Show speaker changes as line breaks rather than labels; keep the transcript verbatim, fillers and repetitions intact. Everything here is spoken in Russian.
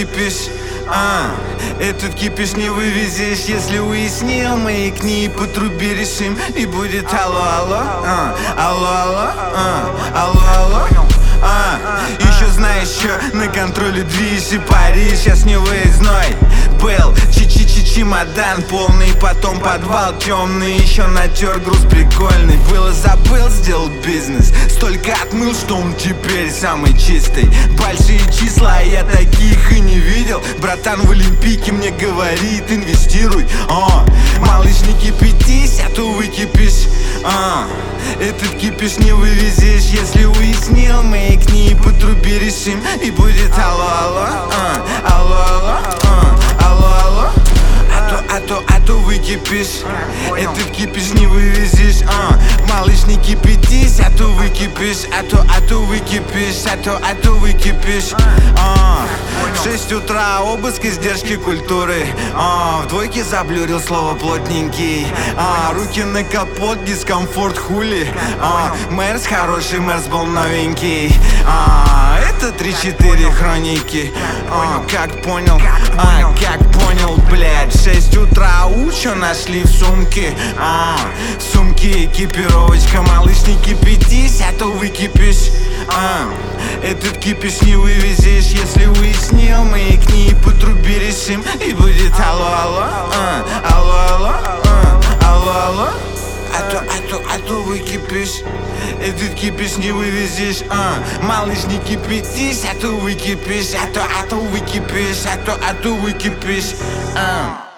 выкипишь. А, этот кипиш не вывезешь, если уяснил, маякни и по трубе решим, и будет алло, алло, а, алло, алло, а, алло, алло. А, еще знаешь, что на контроле движ и Париж, сейчас не выездной был, чи-чи-чи чемодан полный, потом подвал темный, еще натер груз прикольный, было забыл, сделал бизнес, столько отмыл, что он теперь самый чистый. Большие числа, я таких и не видел, братан в Олимпийке мне говорит, инвестируй, о, малыш, не кипятись, а то выкипишь. А, этот кипиш не вывезешь, если уяснил, маякни и по трубе решим, и будет алло, алло, а, алло, алло, а, алло, алло. А то, а то, а то выкипишь, этот кипиш не вывезешь, а, малыш, не кипятись, а то выкипишь, а то, а то выкипишь, а то, а то выкипишь, а. В шесть утра обыск, издержки культуры, а, в двойке заблюрил слово плотненький, а, руки на капот, дискомфорт хули, а, Мерс хороший, Мерс был новенький, а, это три-четыре хроники, а, как понял, а, как понял, блядь. В шесть утра учу нашли в сумке, а, в сумке экипировочка, малыш, не кипятись, а то выкипишь. А, этот кипиш не вывезешь, если уяснил, маякни и по трубе решим, и будет алло, алло, а, алло, алло, а, алло, алло. А то, а то, а то выкипишь, этот кипиш не вывезешь, а, малыш, не кипятись, а то выкипишь, а то, а то выкипишь, а то, а то выкипишь, а.